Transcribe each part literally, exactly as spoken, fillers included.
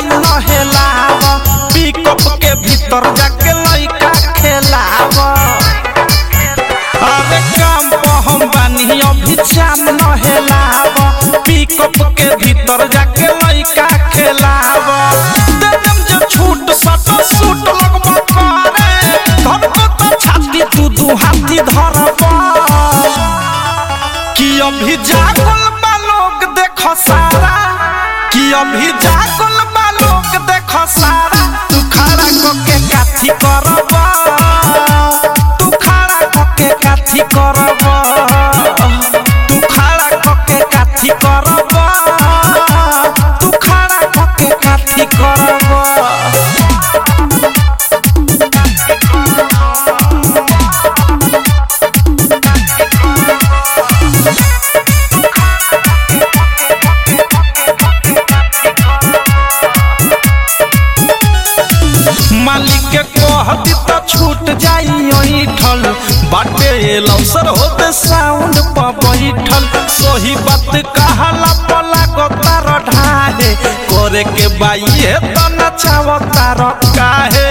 जाम नहेलाव pickup के भीतर जाके लइका खेलाव अरे काम पर हम बानी अभी जाम नहेलाव पिकअप के भीतर जाके लइका खेलाव देम जो छूट सट सूट लगबो करे धरको त छाती तू दू हाथी धरब कि अभी जागल बा लोग देखो सारा कि अभी जागल बा लोग देखो सारा तू खड़ा होके काठी करब तू खड़ा होके काठी करब तू खड़ा होके काठी करब तू खड़ा होके काठी करब मालिक के कहती तो छूट जाई ओइठल बाटे लौसर होते साउंड पर बैठल सही बात कहला पला गोतार ढाहे करे के बाइए त नचावतार काहे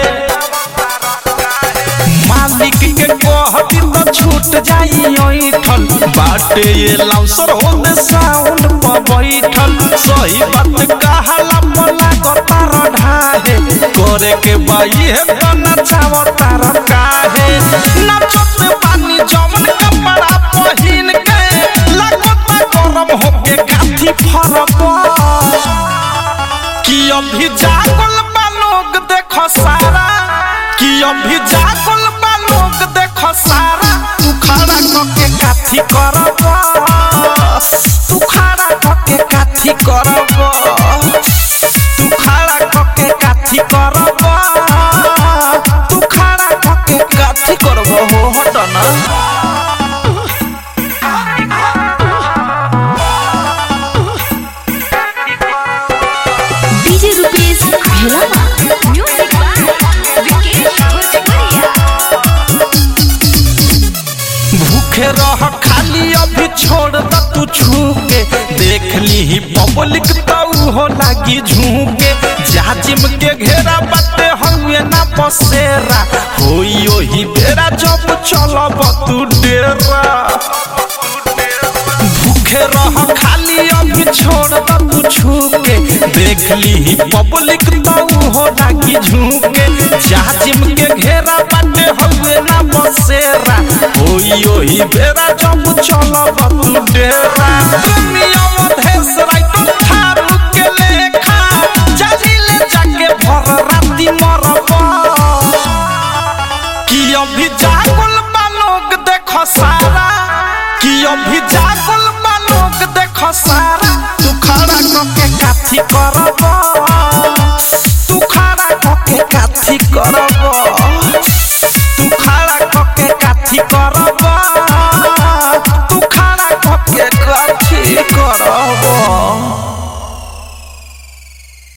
मालिक के कहती तो छूट जाई ओइठल बाटे लौसर होते साउंड पर बैठल सही बात कहला पला गोतार ढाहे करे के बाई है तो नचावतार काहे नचत पानी जमन कपड़ा पहिन के लगता गरम होके काठी फरब कि अभी जागल बा लोग देखो सारा कि अभी जागल बा लोग देखो सारा तू खड़ा होके काठी करब तू खड़ा होके काठी करब तू खड़ा होके काठी करब तू खड़ा होके काठी करब हो हट ना DJ Rupesh Bhelama music by Vikesh भोजपुरिया भूखे रह खाली अभी छोड़ द तू छूके देख ली पब्लिक तो हो लागी झूके जाजिम के घेरा बाटे हउए ना बसेरा होई ओही बेरा जब चलब तू डेरा भूखे रह खाली अभी छोड़ द तू छूके देख ली पब्लिक तो हो लागी झूके जाजिम के घेरा बाटे हउए ना बसेरा होई ओही बेरा जब चलब तू डेरा दुनिया मधेस राइतो थारू के लेखा जाजिले जाके भर राती मरब कि अभी जागल बा लोग देखो सारा कि अभी जागल बा लोग देखो सारा तू खड़ा होके काठी करब